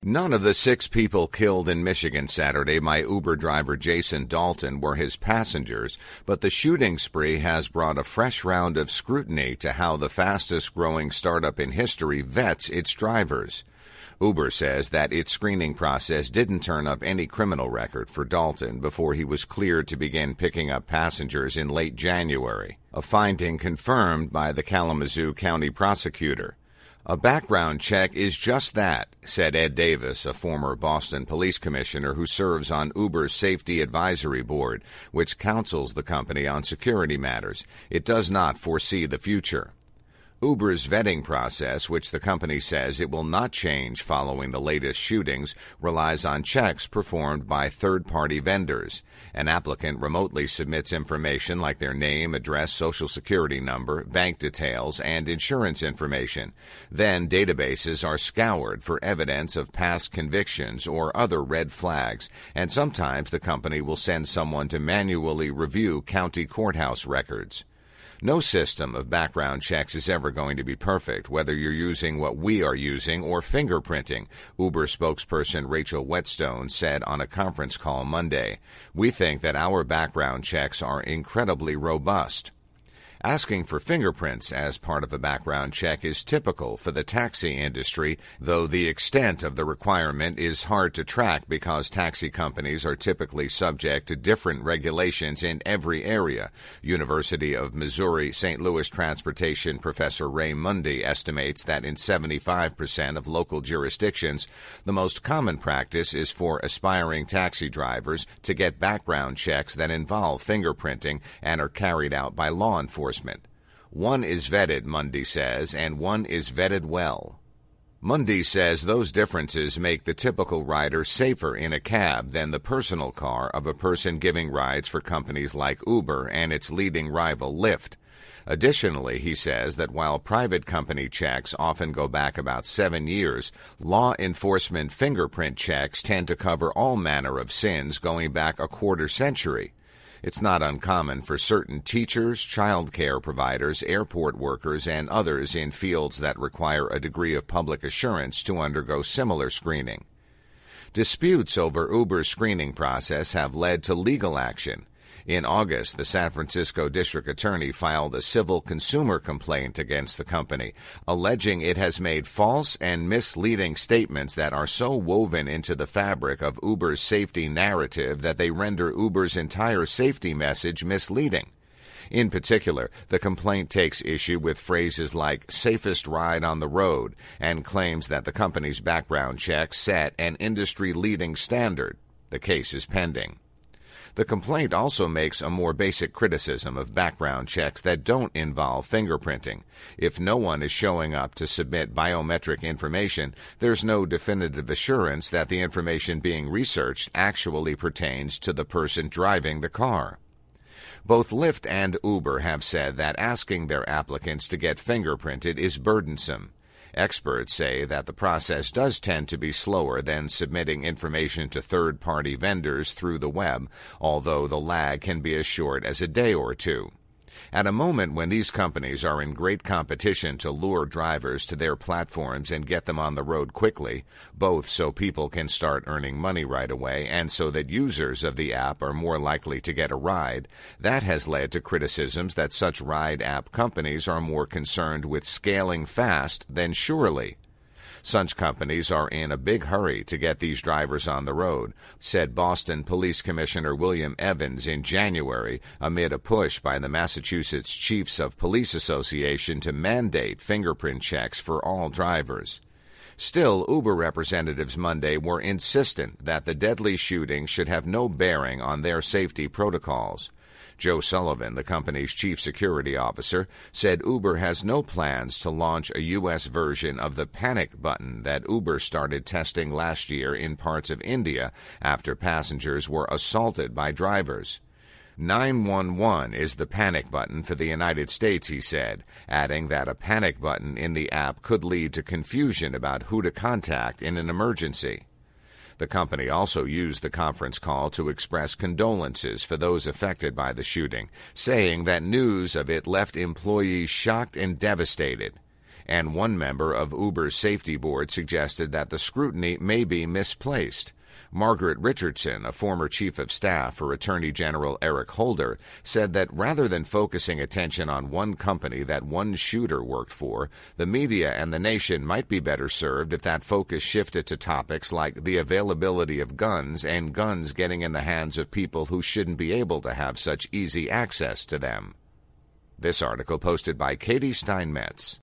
None of the 6 people killed in Michigan Saturday by Uber driver Jason Dalton were his passengers, but the shooting spree has brought a fresh round of scrutiny to how the fastest-growing startup in history vets its drivers. Uber says that its screening process didn't turn up any criminal record for Dalton before he was cleared to begin picking up passengers in late January, a finding confirmed by the Kalamazoo County prosecutor. A background check is just that, said Ed Davis, a former Boston police commissioner who serves on Uber's Safety Advisory Board, which counsels the company on security matters. It does not foresee the future. Uber's vetting process, which the company says it will not change following the latest shootings, relies on checks performed by third-party vendors. An applicant remotely submits information like their name, address, social security number, bank details, and insurance information. Then databases are scoured for evidence of past convictions or other red flags, and sometimes the company will send someone to manually review county courthouse records. No system of background checks is ever going to be perfect, whether you're using what we are using or fingerprinting, Uber spokesperson Rachel Whetstone said on a conference call Monday. We think that our background checks are incredibly robust. Asking for fingerprints as part of a background check is typical for the taxi industry, though the extent of the requirement is hard to track because taxi companies are typically subject to different regulations in every area. University of Missouri St. Louis transportation professor Ray Mundy estimates that in 75% of local jurisdictions, the most common practice is for aspiring taxi drivers to get background checks that involve fingerprinting and are carried out by law enforcement. One is vetted, Mundy says, and one is vetted well. Mundy says those differences make the typical rider safer in a cab than the personal car of a person giving rides for companies like Uber and its leading rival Lyft. Additionally, he says that while private company checks often go back about 7 years, law enforcement fingerprint checks tend to cover all manner of sins going back a quarter century. It's not uncommon for certain teachers, child care providers, airport workers, and others in fields that require a degree of public assurance to undergo similar screening. Disputes over Uber's screening process have led to legal action. In August, the San Francisco district attorney filed a civil consumer complaint against the company, alleging it has made false and misleading statements that are so woven into the fabric of Uber's safety narrative that they render Uber's entire safety message misleading. In particular, the complaint takes issue with phrases like safest ride on the road and claims that the company's background check set an industry-leading standard. The case is pending. The complaint also makes a more basic criticism of background checks that don't involve fingerprinting. If no one is showing up to submit biometric information, there's no definitive assurance that the information being researched actually pertains to the person driving the car. Both Lyft and Uber have said that asking their applicants to get fingerprinted is burdensome. Experts say that the process does tend to be slower than submitting information to third-party vendors through the web, although the lag can be as short as a day or two. At a moment when these companies are in great competition to lure drivers to their platforms and get them on the road quickly, both so people can start earning money right away and so that users of the app are more likely to get a ride, that has led to criticisms that such ride app companies are more concerned with scaling fast than surely. Such companies are in a big hurry to get these drivers on the road, said Boston Police Commissioner William Evans in January amid a push by the Massachusetts Chiefs of Police Association to mandate fingerprint checks for all drivers. Still, Uber representatives Monday were insistent that the deadly shooting should have no bearing on their safety protocols. Joe Sullivan, the company's chief security officer, said Uber has no plans to launch a U.S. version of the panic button that Uber started testing last year in parts of India after passengers were assaulted by drivers. 911 is the panic button for the United States, he said, adding that a panic button in the app could lead to confusion about who to contact in an emergency. The company also used the conference call to express condolences for those affected by the shooting, saying that news of it left employees shocked and devastated. and one member of Uber's safety board suggested that the scrutiny may be misplaced. Margaret Richardson, a former chief of staff for Attorney General Eric Holder, said that rather than focusing attention on one company that one shooter worked for, the media and the nation might be better served if that focus shifted to topics like the availability of guns and guns getting in the hands of people who shouldn't be able to have such easy access to them. This article posted by Katie Steinmetz.